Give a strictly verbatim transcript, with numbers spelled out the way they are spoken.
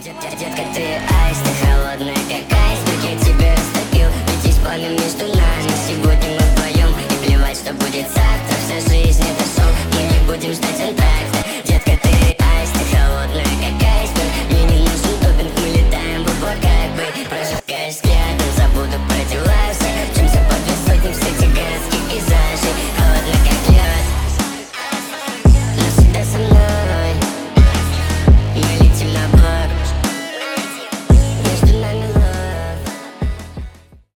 Детка, ты айс, ты холодная, как айс. Как я тебя растопил, ведь есть пламя между нами. Сегодня мы вдвоем, и плевать, что будет завтра. Вся жизнь это шоу, мы не будем ждать антракт.